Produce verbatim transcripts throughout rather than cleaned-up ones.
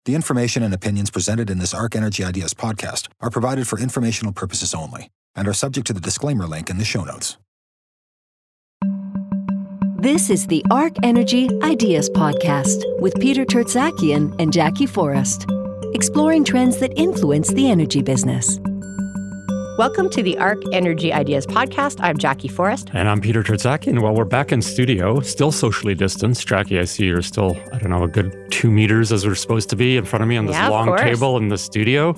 The information and opinions presented in this Arc Energy Ideas podcast are provided for informational purposes only and are subject to the disclaimer link in the show notes. This is the Arc Energy Ideas podcast with Peter Tertzakian and Jackie Forrest, exploring trends that influence the energy business. Welcome to the Arc Energy Ideas podcast. I'm Jackie Forrest. And I'm Peter Tertzakian. Well, we're back in studio, still socially distanced. Jackie, I see you're still, I don't know, a good two meters as we're supposed to be in front of me on this yeah, long table in the studio.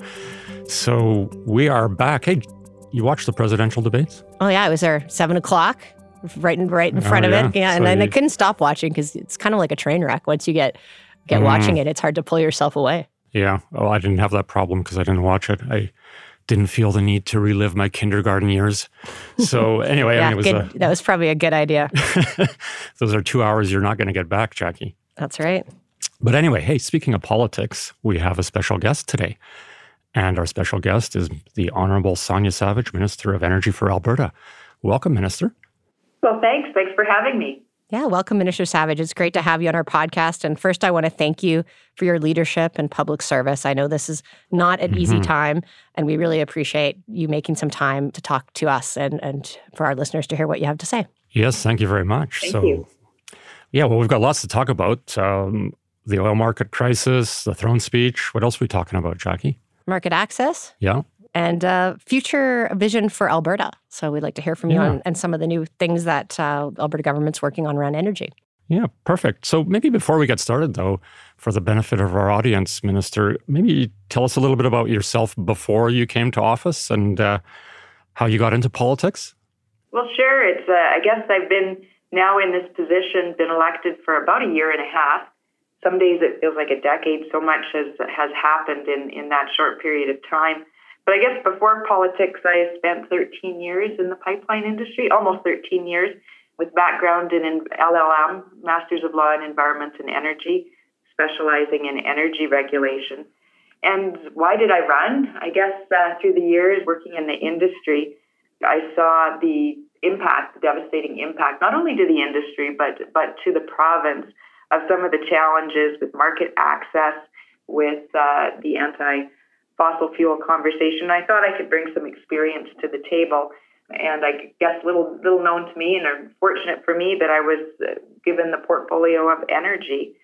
So we are back. Hey, you watched the presidential debates? Oh, yeah. It was there seven o'clock, right in, right in front oh, of yeah. it. Yeah, so and then you... I couldn't stop watching because it's kind of like a train wreck. Once you get, get mm. watching it, it's hard to pull yourself away. Yeah. Oh, I didn't have that problem because I didn't watch it. I didn't feel the need to relive my kindergarten years. So anyway, yeah, I mean, it was good, a, that was probably a good idea. Those are two hours you're not going to get back, Jackie. That's right. But anyway, hey, speaking of politics, we have a special guest today. And our special guest is the Honorable Sonya Savage, Minister of Energy for Alberta. Welcome, Minister. Well, thanks. Thanks for having me. Yeah, welcome, Minister Savage. It's great to have you on our podcast. And first, I want to thank you for your leadership and public service. I know this is not an mm-hmm. easy time, and we really appreciate you making some time to talk to us and, and for our listeners to hear what you have to say. Yes, thank you very much. Thank so, you. Yeah, well, we've got lots to talk about. Um, the oil market crisis, the throne speech. What else are we talking about, Jackie? Market access. Yeah. And uh, future vision for Alberta. So we'd like to hear from you yeah. on and some of the new things that uh, Alberta government's working on around energy. Yeah, perfect. So maybe before we get started, though, for the benefit of our audience, Minister, maybe tell us a little bit about yourself before you came to office and uh, how you got into politics. Well, sure. It's. Uh, I guess I've been now in this position, been elected for about a year and a half. Some days it feels like a decade. So much has has happened in, in that short period of time. But I guess before politics, I spent thirteen years in the pipeline industry, almost thirteen years, with background in L L M, Masters of Law in Environment and Energy, specializing in energy regulation. And why did I run? I guess uh, through the years working in the industry, I saw the impact, the devastating impact, not only to the industry, but, but to the province of some of the challenges with market access, with uh, the anti fossil fuel conversation. I thought I could bring some experience to the table, and I guess little little known to me, and are fortunate for me that I was given the portfolio of energy.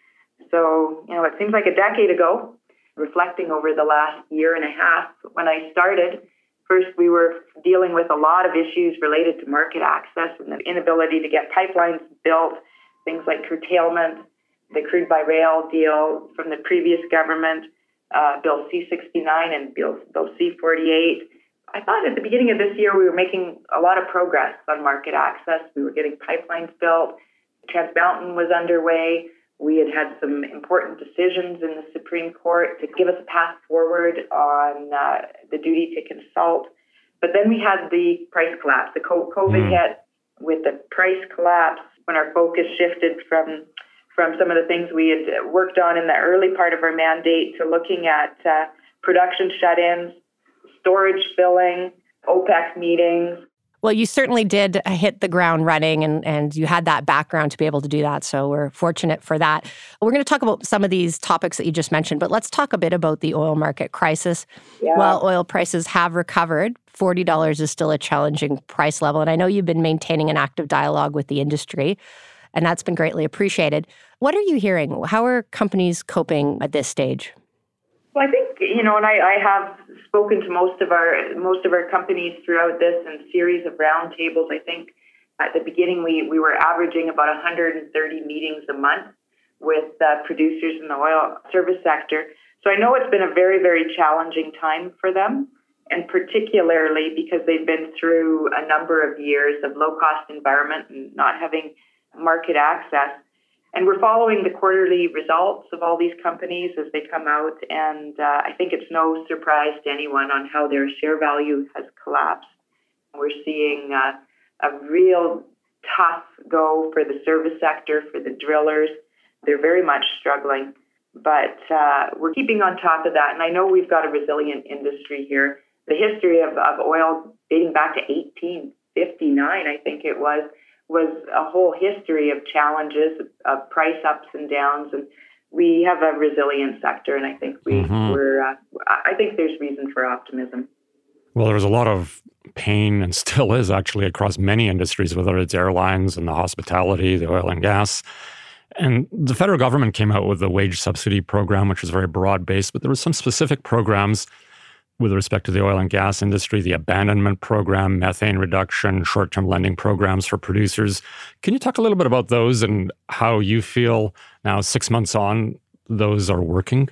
So, you know, it seems like a decade ago, reflecting over the last year and a half when I started. First, we were dealing with a lot of issues related to market access and the inability to get pipelines built, things like curtailment, the crude by rail deal from the previous government, Uh, Bill C sixty-nine and Bill, Bill C forty-eight. I thought at the beginning of this year we were making a lot of progress on market access. We were getting pipelines built. Trans Mountain was underway. We had had some important decisions in the Supreme Court to give us a path forward on uh, the duty to consult. But then we had the price collapse. The COVID mm. hit. With the price collapse, when our focus shifted from from some of the things we had worked on in the early part of our mandate to looking at uh, production shut-ins, storage filling, OPEC meetings. Well, you certainly did hit the ground running, and, and you had that background to be able to do that, so we're fortunate for that. We're going to talk about some of these topics that you just mentioned, but let's talk a bit about the oil market crisis. Yeah. While oil prices have recovered, forty dollars is still a challenging price level, and I know you've been maintaining an active dialogue with the industry, and that's been greatly appreciated. What are you hearing? How are companies coping at this stage? Well, I think, you know, and I, I have spoken to most of our most of our companies throughout this and series of roundtables. I think at the beginning we, we were averaging about one hundred thirty meetings a month with uh, producers in the oil service sector. So I know it's been a very, very challenging time for them, and particularly because they've been through a number of years of low-cost environment and not having market access. And we're following the quarterly results of all these companies as they come out. And uh, I think it's no surprise to anyone on how their share value has collapsed. We're seeing uh, a real tough go for the service sector, for the drillers. They're very much struggling. But uh, we're keeping on top of that. And I know we've got a resilient industry here. The history of, of oil dating back to eighteen fifty-nine, I think it was, was a whole history of challenges, of price ups and downs. And we have a resilient sector, and I think we, mm-hmm. we're. Uh, I think there's reason for optimism. Well, there was a lot of pain, and still is actually, across many industries, whether it's airlines and the hospitality, the oil and gas. And the federal government came out with the wage subsidy program, which was very broad-based, but there were some specific programs with respect to the oil and gas industry, the abandonment program, methane reduction, short-term lending programs for producers. Can you talk a little bit about those and how you feel now, six months on, those are working?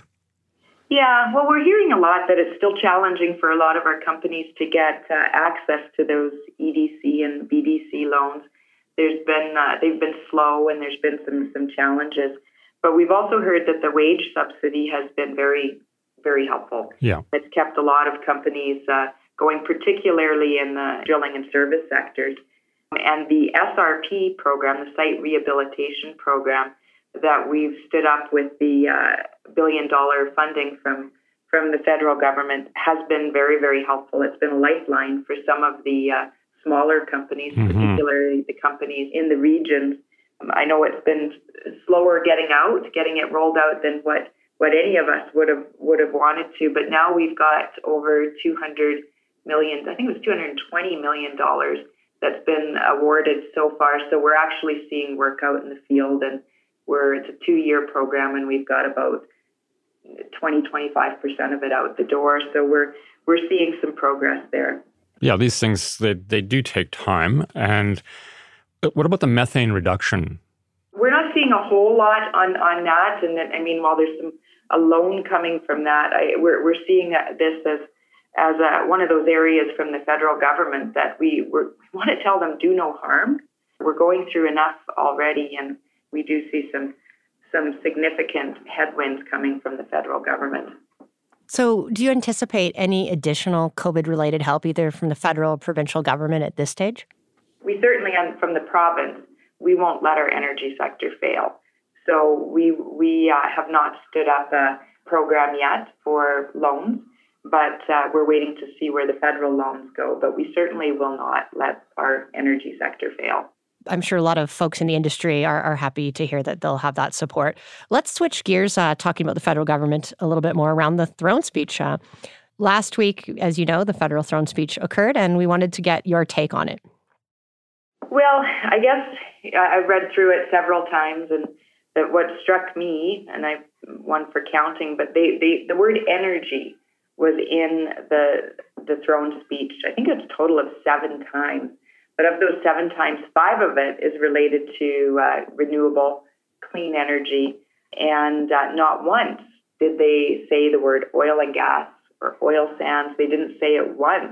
Yeah, well, we're hearing a lot that it's still challenging for a lot of our companies to get uh, access to those E D C and B D C loans. There's been uh, they've been slow, and there's been some some challenges. But we've also heard that the wage subsidy has been very, very helpful. Yeah, it's kept a lot of companies uh, going, particularly in the drilling and service sectors. And the S R P program, the Site Rehabilitation Program, that we've stood up with the uh, billion dollar funding from from the federal government, has been very, very helpful. It's been a lifeline for some of the uh, smaller companies, mm-hmm. particularly the companies in the regions. Um, I know it's been slower getting out, getting it rolled out than what, what any of us would have would have wanted to. But now we've got over two hundred million, I think it was two hundred twenty million dollars that's been awarded so far. So we're actually seeing work out in the field, and We're, it's a two-year program, and we've got about twenty, twenty-five percent of it out the door. So we're we're seeing some progress there. Yeah, these things, they, they do take time. And what about the methane reduction? We're not seeing a whole lot on, on that. And then, I mean, while there's some a loan coming from that, I, we're we're seeing this as as a, one of those areas from the federal government that we, we're, we want to tell them do no harm. We're going through enough already, and we do see some some significant headwinds coming from the federal government. So do you anticipate any additional COVID-related help, either from the federal or provincial government at this stage? We certainly, from the province, we won't let our energy sector fail. So we, we uh, have not stood up a program yet for loans, but uh, we're waiting to see where the federal loans go. But we certainly will not let our energy sector fail. I'm sure a lot of folks in the industry are, are happy to hear that they'll have that support. Let's switch gears, uh, talking about the federal government a little bit more around the throne speech. Uh, last week, as you know, the federal throne speech occurred, and we wanted to get your take on it. Well, I guess I've read through it several times, and that what struck me, and I one for counting, but they, they the word energy was in the the throne speech. I think it's a total of seven times. But of those seven times, five of it is related to uh, renewable, clean energy. And uh, not once did they say the word oil and gas or oil sands. They didn't say it once.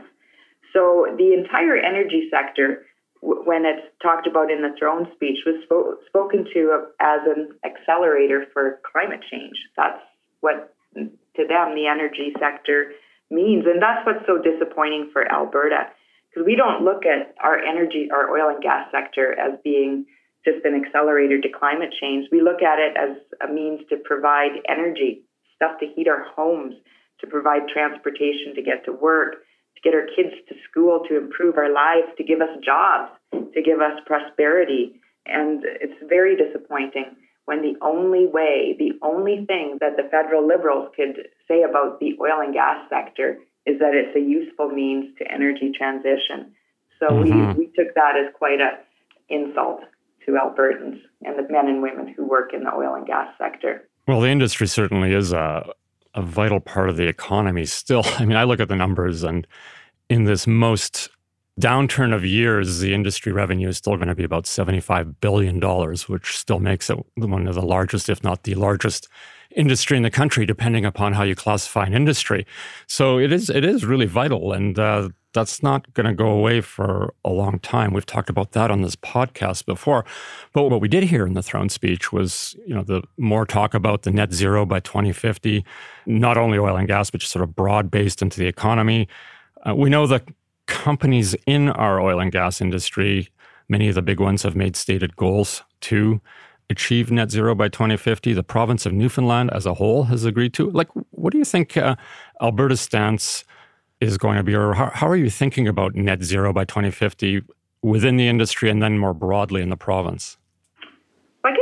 So the entire energy sector, w- when it's talked about in the throne speech, was spo- spoken to as an accelerator for climate change. That's what, to them, the energy sector means. And that's what's so disappointing for Alberta. We don't look at our energy, our oil and gas sector as being just an accelerator to climate change. We look at it as a means to provide energy, stuff to heat our homes, to provide transportation to get to work, to get our kids to school, to improve our lives, to give us jobs, to give us prosperity. And it's very disappointing when the only way, the only thing that the federal Liberals could say about the oil and gas sector is that it's a useful means to energy transition. So mm-hmm. we, we took that as quite an insult to Albertans and the men and women who work in the oil and gas sector. Well, the industry certainly is a, a vital part of the economy still. I mean, I look at the numbers, and in this most downturn of years, the industry revenue is still going to be about seventy-five billion dollars, which still makes it one of the largest, if not the largest, industry in the country, depending upon how you classify an industry. So it is it is really vital, and uh, that's not going to go away for a long time. We've talked about that on this podcast before. But what we did hear in the throne speech was, you know, the more talk about the net zero by twenty fifty, not only oil and gas, but just sort of broad-based into the economy. Uh, we know that companies in our oil and gas industry, many of the big ones have made stated goals to achieve net zero by twenty fifty. The province of Newfoundland as a whole has agreed to. Like, what do you think uh, Alberta's stance is going to be, or how, how are you thinking about net zero by twenty fifty within the industry and then more broadly in the province? I guess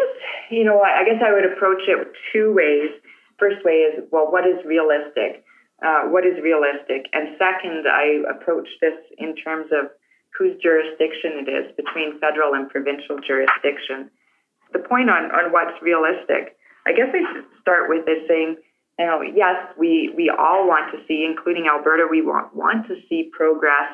you know, I guess I would approach it two ways. First way is, well, what is realistic? Uh, what is realistic? And second, I approach this in terms of whose jurisdiction it is, between federal and provincial jurisdiction. The point on, on what's realistic, I guess I should start with is saying, you know, yes, we, we all want to see, including Alberta, we want, want to see progress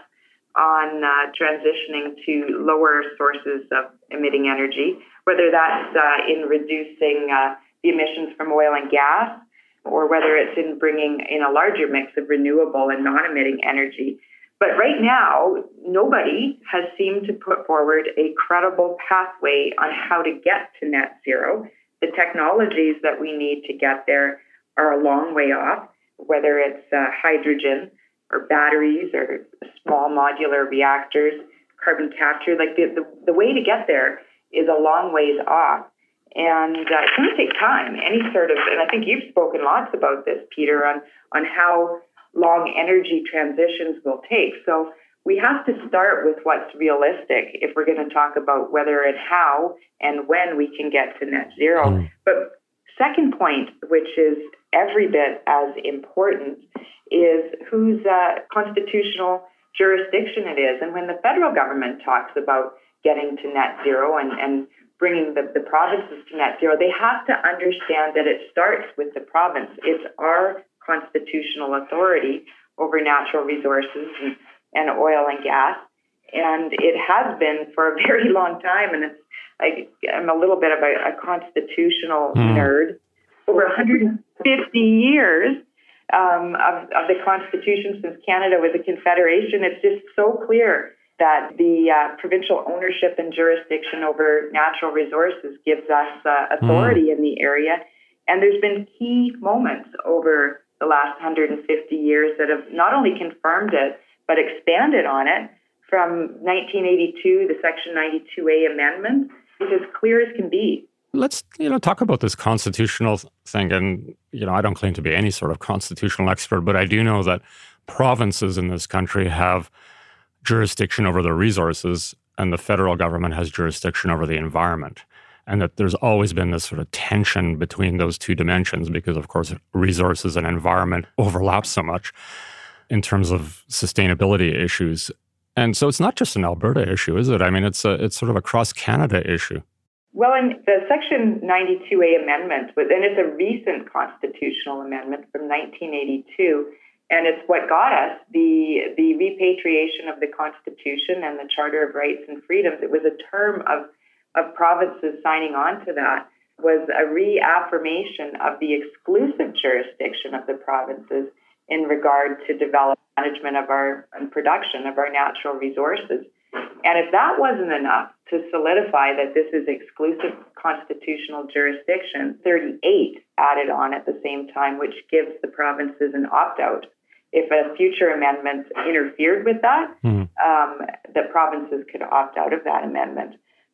on uh, transitioning to lower sources of emitting energy, whether that's uh, in reducing uh, the emissions from oil and gas, or whether it's in bringing in a larger mix of renewable and non-emitting energy. But right now, nobody has seemed to put forward a credible pathway on how to get to net zero. The technologies that we need to get there are a long way off, whether it's uh, hydrogen or batteries or small modular reactors, carbon capture. Like the, the, the way to get there is a long ways off. And uh, it's going to take time. Any sort of, and I think you've spoken lots about this, Peter, on, on how long energy transitions will take. So we have to start with what's realistic if we're going to talk about whether and how and when we can get to net zero. Mm. But second point, which is every bit as important, is whose uh, constitutional jurisdiction it is. And when the federal government talks about getting to net zero and, and bringing the, the provinces to net zero, they have to understand that it starts with the province. It's our constitutional authority over natural resources and, and oil and gas. And it has been for a very long time. And it's like, I'm a little bit of a, a constitutional mm. nerd. Over one hundred fifty years um, of, of the Constitution since Canada was a confederation, it's just so clear that the uh, provincial ownership and jurisdiction over natural resources gives us uh, authority mm. in the area. And there's been key moments over the last one hundred fifty years that have not only confirmed it, but expanded on it. From nineteen eighty-two, the Section ninety-two A amendment, it's as clear as can be. Let's, you know, talk about this constitutional thing. And, you know, I don't claim to be any sort of constitutional expert, but I do know that provinces in this country have jurisdiction over the resources and the federal government has jurisdiction over the environment. And that there's always been this sort of tension between those two dimensions because, of course, resources and environment overlap so much in terms of sustainability issues. And so it's not just an Alberta issue, is it? I mean, it's a, it's sort of a cross-Canada issue. Well, in the Section ninety-two A amendment, was, and it's a recent constitutional amendment from nineteen eighty-two, and it's what got us the the repatriation of the Constitution and the Charter of Rights and Freedoms. It was a term of, of provinces signing on to that, was a reaffirmation of the exclusive jurisdiction of the provinces in regard to development, management of our and production of our natural resources. And if that wasn't enough to solidify that this is exclusive constitutional jurisdiction, thirty-eight added on at the same time, which gives the provinces an opt-out. If a future amendment interfered with that, mm. um, the provinces could opt out of that amendment.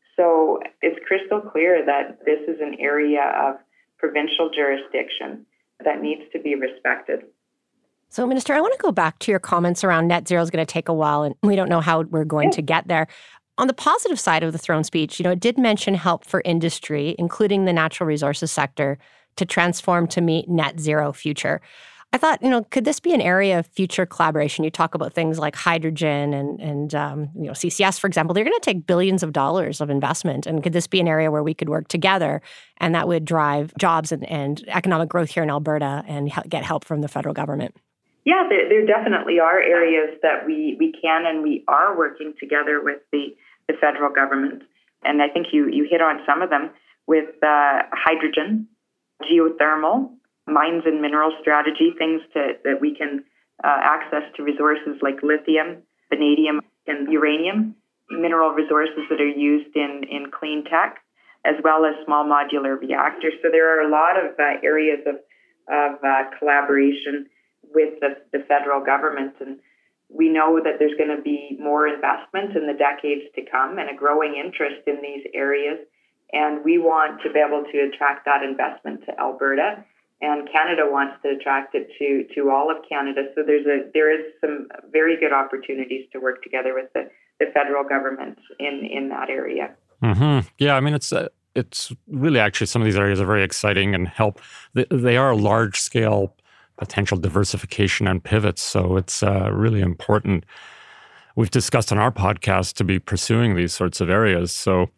So it's crystal clear that this is an area of provincial jurisdiction that needs to be respected. So, Minister, I want to go back to your comments around net zero is going to take a while, and we don't know how we're going to get there. On the positive side of the throne speech, you know, it did mention help for industry, including the natural resources sector, to transform to meet net zero future. I thought, you know, could this be an area of future collaboration? You talk about things like hydrogen and, and um, you know, C C S, for example. They're going to take billions of dollars of investment. And could this be an area where we could work together and that would drive jobs and, and economic growth here in Alberta and get help from the federal government? Yeah, there, there definitely are areas that we, we can and we are working together with the, the federal government. And I think you, you hit on some of them with uh, hydrogen, geothermal, mines and mineral strategy, things to, that we can uh, access to resources like lithium, vanadium, and uranium, mineral resources that are used in, in clean tech, as well as small modular reactors. So there are a lot of uh, areas of, of uh, collaboration with the, the federal government. And we know that there's going to be more investment in the decades to come and a growing interest in these areas. And we want to be able to attract that investment to Alberta. And Canada wants to attract it to, to all of Canada. So there's a there is some very good opportunities to work together with the, the federal government in, in that area. Mm-hmm. Yeah, I mean, it's uh, it's really actually some of these areas are very exciting and help. They, they are large-scale potential diversification and pivots, so it's uh, really important. We've discussed on our podcast to be pursuing these sorts of areas, so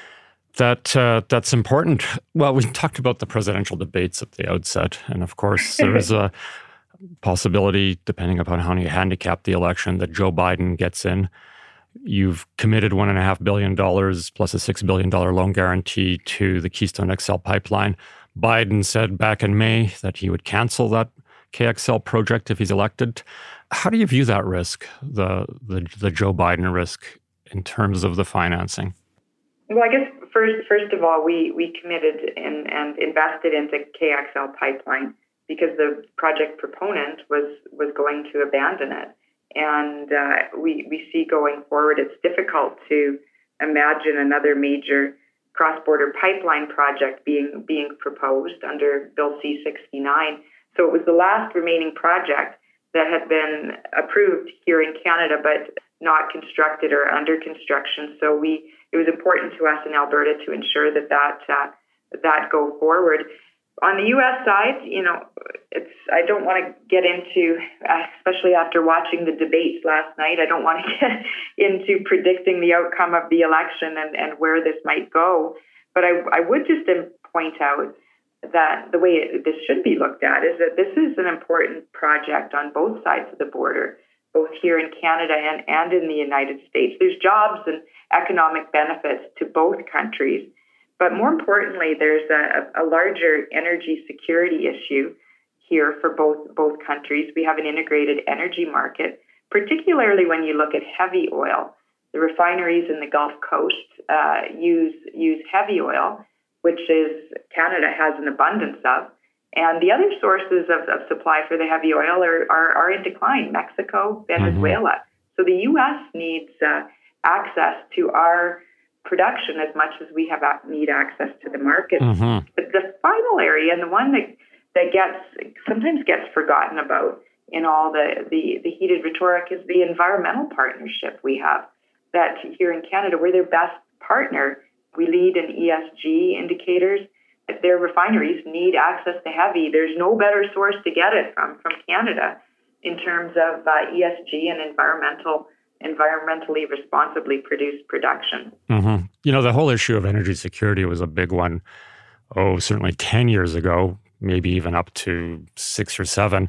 that uh, that's important. Well, we talked about the presidential debates at the outset, and of course, there is a possibility, depending upon how you handicap the election, that Joe Biden gets in. You've committed one and a half billion dollars plus a six billion dollar loan guarantee to the Keystone X L pipeline. Biden said back in May that he would cancel that K X L project if he's elected. How do you view that risk, the the, the Joe Biden risk, in terms of the financing? Well, I guess first first of all, we we committed and, and invested into K X L pipeline because the project proponent was was going to abandon it. And uh, we, we see going forward, it's difficult to imagine another major cross-border pipeline project being being proposed under Bill C sixty-nine. So it was the last remaining project that had been approved here in Canada, but not constructed or under construction. So we it was important to us in Alberta to ensure that that, uh, that go forward. On the U S side, you know, it's I don't want to get into, uh, especially after watching the debates last night, I don't want to get into predicting the outcome of the election and, and where this might go. But I, I would just point out that the way it, this should be looked at is that this is an important project on both sides of the border, both here in Canada and, and in the United States. There's jobs and economic benefits to both countries. But more importantly, there's a, a larger energy security issue here for both both countries. We have an integrated energy market, particularly when you look at heavy oil. The refineries in the Gulf Coast uh, use use heavy oil, which is Canada has an abundance of. And the other sources of, of supply for the heavy oil are, are, are in decline, Mexico, Venezuela. Mm-hmm. So the U S needs uh, access to our production as much as we have need access to the market. Mm-hmm. But the final area, and the one that, that gets sometimes gets forgotten about in all the, the, the heated rhetoric, is the environmental partnership we have. That here in Canada, we're their best partner. We lead in E S G indicators. If their refineries need access to heavy, there's no better source to get it from, from Canada in terms of uh, E S G and environmental environmentally responsibly produced production. Mm-hmm. You know, the whole issue of energy security was a big one, oh, certainly ten years ago, maybe even up to six or seven.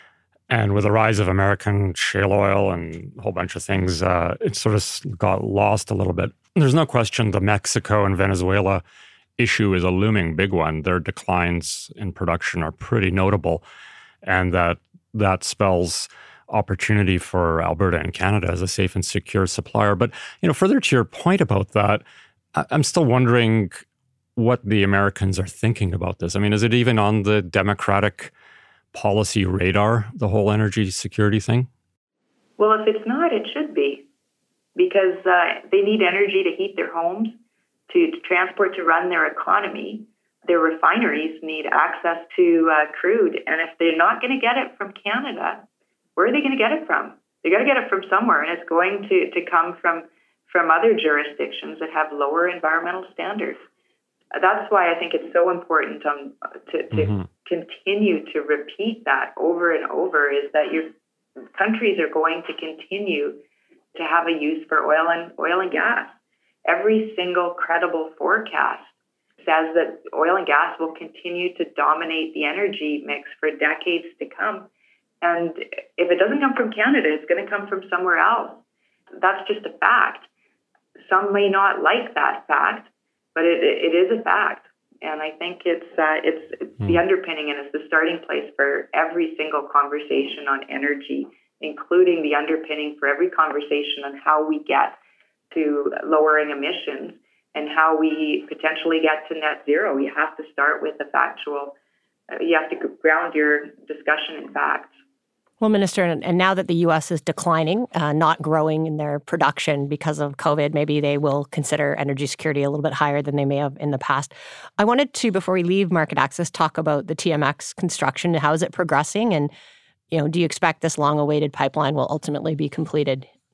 And with the rise of American shale oil and a whole bunch of things, uh, it sort of got lost a little bit. There's no question the Mexico and Venezuela issue is a looming big one. Their declines in production are pretty notable, and that that spells opportunity for Alberta and Canada as a safe and secure supplier. But, you know, further to your point about that, I'm still wondering what the Americans are thinking about this. I mean, is it even on the Democratic policy radar, the whole energy security thing? Well, if it's not, it should be, because uh, they need energy to heat their homes, to, to transport, to run their economy. Their refineries need access to uh, crude. And if they're not going to get it from Canada, where are they going to get it from? They got to get it from somewhere, and it's going to, to come from from other jurisdictions that have lower environmental standards. That's why I think it's so important um, to, to mm-hmm. continue to repeat that over and over, is that your countries are going to continue to have a use for oil and oil and gas. Every single credible forecast says that oil and gas will continue to dominate the energy mix for decades to come. And if it doesn't come from Canada, it's going to come from somewhere else. That's just a fact. Some may not like that fact, but it, it is a fact. And I think it's uh, it's, it's mm. the underpinning, and it's the starting place for every single conversation on energy, including the underpinning for every conversation on how we get to lowering emissions and how we potentially get to net zero. You have to start with the factual. Uh, you have to ground your discussion in facts. Well, Minister, and now that the U S is declining, uh, not growing in their production because of COVID, maybe they will consider energy security a little bit higher than they may have in the past. I wanted to, before we leave market access, talk about the T M X construction. How is it progressing? And, you know, do you expect this long-awaited pipeline will ultimately be completed?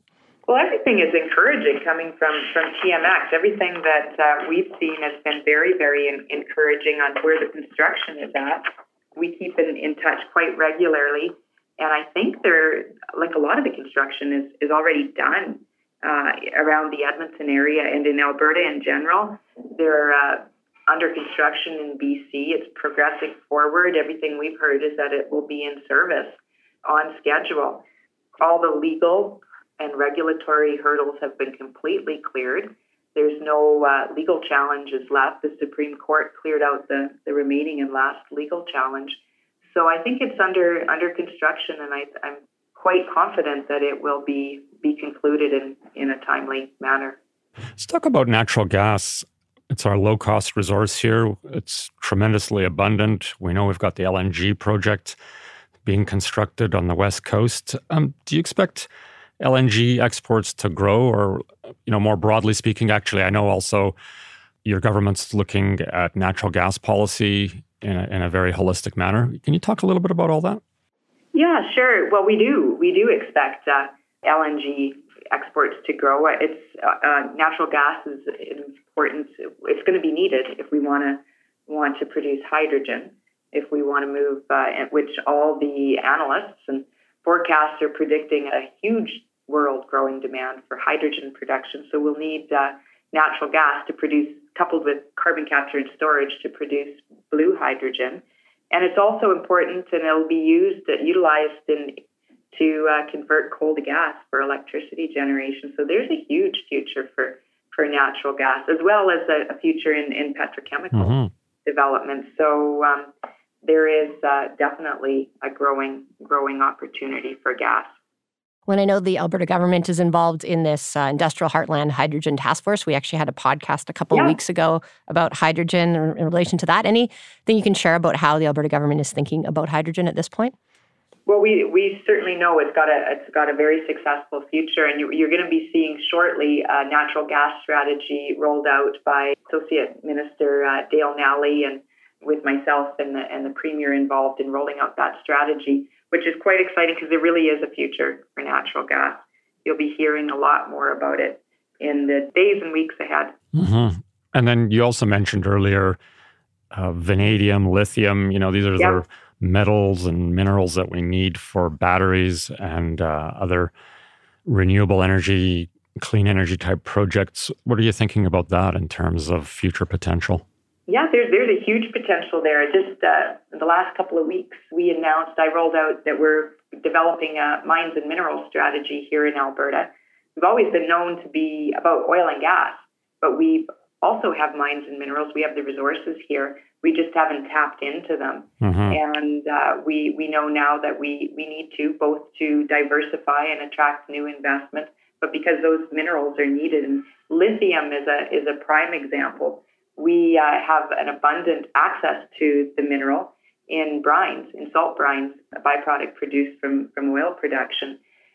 Well, everything is encouraging coming from, from T M X. Everything that uh, we've seen has been very, very in, encouraging on where the construction is at. We keep in, in touch quite regularly, and I think there, like a lot of the construction is, is already done uh, around the Edmonton area and in Alberta in general. They're uh, under construction in B C. It's progressing forward. Everything we've heard is that it will be in service on schedule. All the legal and regulatory hurdles have been completely cleared. There's no uh, legal challenges left. The Supreme Court cleared out the, the remaining and last legal challenge. So I think it's under under construction, and I, I'm quite confident that it will be, be concluded in, in a timely manner. Let's talk about natural gas. It's our low-cost resource here. It's tremendously abundant. We know we've got the L N G project being constructed on the West Coast. Um, do you expect L N G exports to grow, or, you know, more broadly speaking, actually, I know also your government's looking at natural gas policy in a, in a very holistic manner. Can you talk a little bit about all that? Yeah, sure. Well, we do. We do expect uh, L N G exports to grow. It's uh, uh, natural gas is important. It's going to be needed if we want to want to produce hydrogen. If we want to move, uh, which all the analysts and forecasts are predicting a huge world growing demand for hydrogen production. So we'll need uh, natural gas to produce, coupled with carbon capture and storage, to produce blue hydrogen. And it's also important, and it'll be used, uh, utilized in to uh, convert coal to gas for electricity generation. So there's a huge future for, for natural gas, as well as a, a future in, in petrochemical mm-hmm. development. So um, there is uh, definitely a growing growing opportunity for gas. When I know the Alberta government is involved in this uh, Industrial Heartland Hydrogen Task Force, we actually had a podcast a couple yeah. of weeks ago about hydrogen in, in relation to that. Anything you can share about how the Alberta government is thinking about hydrogen at this point? Well, we we certainly know it's got a it's got a very successful future, and you, you're going to be seeing shortly a natural gas strategy rolled out by Associate Minister uh, Dale Nally, and with myself and the and the Premier involved in rolling out that strategy, which is quite exciting because there really is a future for natural gas. You'll be hearing a lot more about it in the days and weeks ahead. Mm-hmm. And then you also mentioned earlier uh, vanadium, lithium. You know, these are yep. the metals and minerals that we need for batteries and uh, other renewable energy, clean energy type projects. What are you thinking about that in terms of future potential? Yeah, there's there's a huge potential there. Just uh, in the last couple of weeks, we announced, I rolled out that we're developing a mines and minerals strategy here in Alberta. We've always been known to be about oil and gas, but we also have mines and minerals. We have the resources here. We just haven't tapped into them. Mm-hmm. And uh, we we know now that we, we need to, both to diversify and attract new investment, but because those minerals are needed. And lithium is a is a prime example. We uh, have an abundant access to the mineral in brines, in salt brines, a byproduct produced from, from oil production.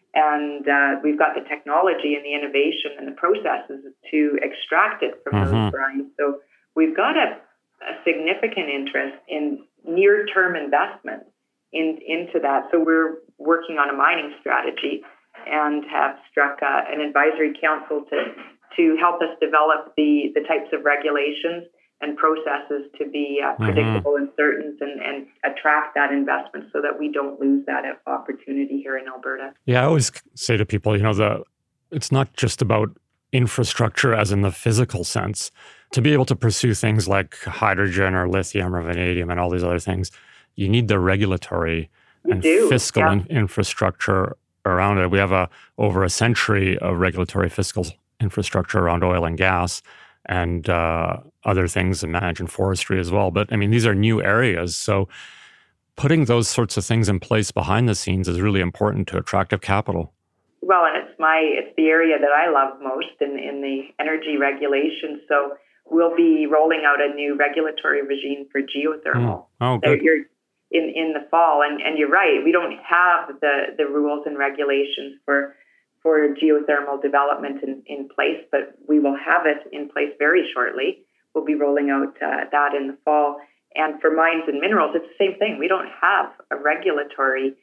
And uh, we've got the technology and the innovation and the processes to extract it from mm-hmm. those brines. So we've got a, a significant interest in near-term investment in, into that. So we're working on a mining strategy and have struck uh, an advisory council to to help us develop the, the types of regulations and processes to be uh, predictable mm-hmm. and certain and, and attract that investment so that we don't lose that opportunity here in Alberta. Yeah, I always say to people, you know, the it's not just about infrastructure as in the physical sense. To be able to pursue things like hydrogen or lithium or vanadium and all these other things, you need the regulatory you and do. fiscal yeah. in, infrastructure around it. We have a over a century of regulatory fiscal infrastructure around oil and gas and uh, other things, and imagine forestry as well. But I mean, these are new areas. So putting those sorts of things in place behind the scenes is really important to attractive capital. Well, and it's my it's the area that I love most in, in the energy regulation. So we'll be rolling out a new regulatory regime for geothermal. Mm. Oh, so good. You're in, in the fall. And, and you're right, we don't have the, the rules and regulations for for geothermal development in, in place, but we will have it in place very shortly. We'll be rolling out uh, that in the fall. And for mines and minerals, it's the same thing. We don't have a regulatory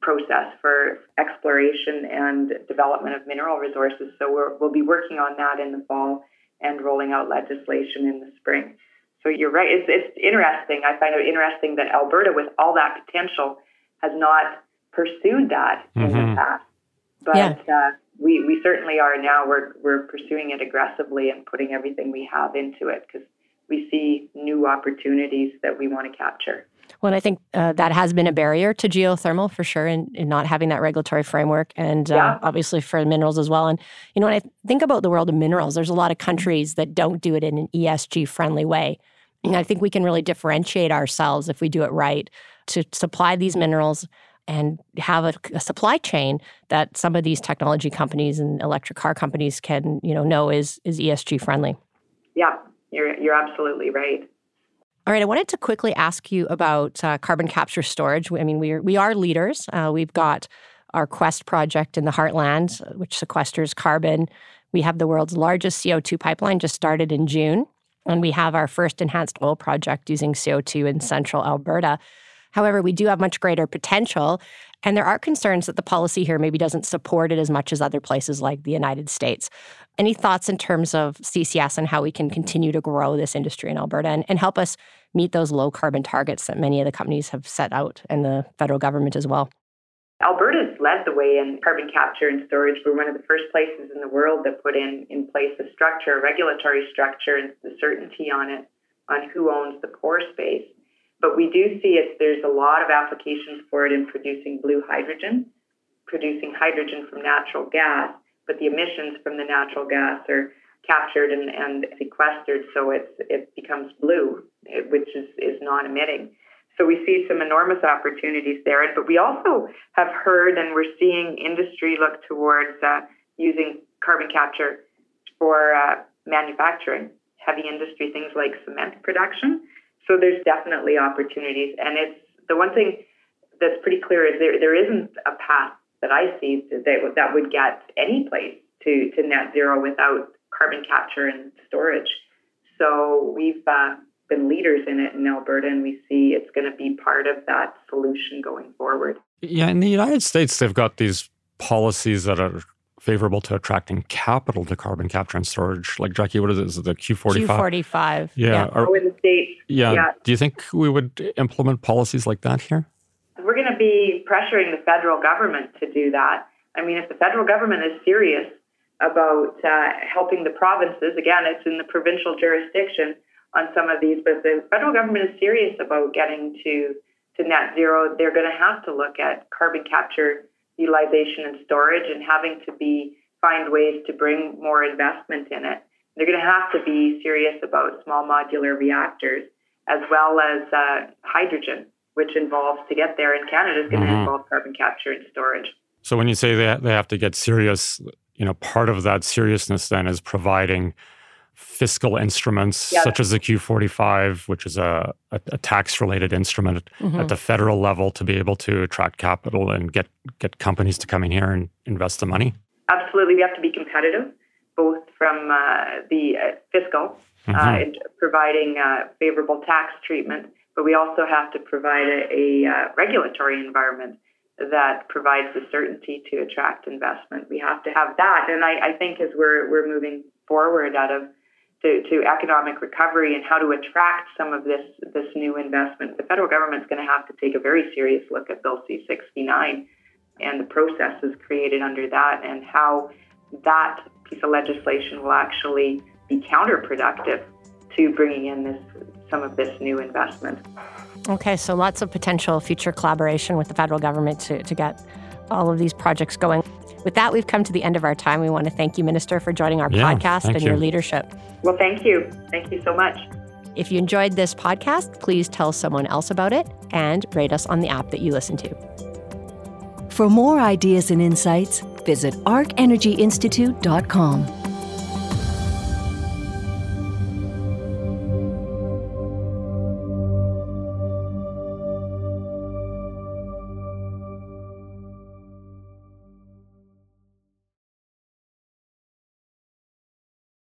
process for exploration and development of mineral resources. So we're, we'll be working on that in the fall and rolling out legislation in the spring. So you're right. It's, it's interesting. I find it interesting that Alberta, with all that potential, has not pursued that mm-hmm. in the past. But yeah. uh, we, we certainly are now. We're, we're pursuing it aggressively and putting everything we have into it because we see new opportunities that we want to capture. Well, and I think uh, that has been a barrier to geothermal for sure, in, in not having that regulatory framework, and uh, yeah. obviously for minerals as well. And, you know, when I think about the world of minerals, there's a lot of countries that don't do it in an E S G-friendly way. And I think we can really differentiate ourselves if we do it right to supply these minerals and have a, a supply chain that some of these technology companies and electric car companies can, you know, know is is E S G-friendly. Yeah, you're you're absolutely right. All right, I wanted to quickly ask you about uh, carbon capture storage. I mean, we are, we are leaders. Uh, we've got our Quest project in the Heartland, which sequesters carbon. We have the world's largest C O two pipeline, just started in June. And we have our first enhanced oil project using C O two in central Alberta. However, we do have much greater potential. And there are concerns that the policy here maybe doesn't support it as much as other places like the United States. Any thoughts in terms of C C S and how we can continue to grow this industry in Alberta and, and help us meet those low carbon targets that many of the companies have set out and the federal government as well? Alberta's led the way in carbon capture and storage. We're one of the first places in the world that put in, in place a structure, a regulatory structure, and the certainty on it, on who owns the pore space. But we do see it, there's a lot of applications for it in producing blue hydrogen, producing hydrogen from natural gas, but the emissions from the natural gas are captured and, and sequestered, so it's, it becomes blue, which is, is non-emitting. So we see some enormous opportunities there. But we also have heard and we're seeing industry look towards uh, using carbon capture for uh, manufacturing, heavy industry, things like cement production. So there's definitely opportunities. And it's the one thing that's pretty clear is there there isn't a path that I see that that would get any place to, to net zero without carbon capture and storage. So we've uh, been leaders in it in Alberta, and we see it's going to be part of that solution going forward. Yeah, in the United States, they've got these policies that are favorable to attracting capital to carbon capture and storage. Like, Jackie, what is it? Is it the Q forty-five? Q forty-five. Yeah. yeah. Are, oh, in the States. Yeah. yeah. Do you think we would implement policies like that here? We're going to be pressuring the federal government to do that. I mean, if the federal government is serious about uh, helping the provinces, again, it's in the provincial jurisdiction on some of these, but if the federal government is serious about getting to, to net zero, they're going to have to look at carbon capture utilization and storage and having to be find ways to bring more investment in it. They're going to have to be serious about small modular reactors as well as uh, hydrogen, which involves, to get there in Canada, is going mm-hmm. to involve carbon capture and storage. So when you say they they have to get serious, you know, part of that seriousness then is providing fiscal instruments yeah. such as the Q forty-five, which is a, a, a tax-related instrument mm-hmm. at the federal level to be able to attract capital and get, get companies to come in here and invest the money? Absolutely. We have to be competitive, both from uh, the uh, fiscal, mm-hmm. uh, providing uh, favorable tax treatment, but we also have to provide a, a uh, regulatory environment that provides the certainty to attract investment. We have to have that. And I, I think as we're we're moving forward out of To, to economic recovery and how to attract some of this this new investment, the federal government's going to have to take a very serious look at Bill C sixty-nine and the processes created under that and how that piece of legislation will actually be counterproductive to bringing in this some of this new investment. Okay, so lots of potential future collaboration with the federal government to, to get all of these projects going. With that, we've come to the end of our time. We want to thank you, Minister, for joining our yeah, podcast and you. your leadership. Well, thank you. Thank you so much. If you enjoyed this podcast, please tell someone else about it and rate us on the app that you listen to. For more ideas and insights, visit arc energy institute dot com.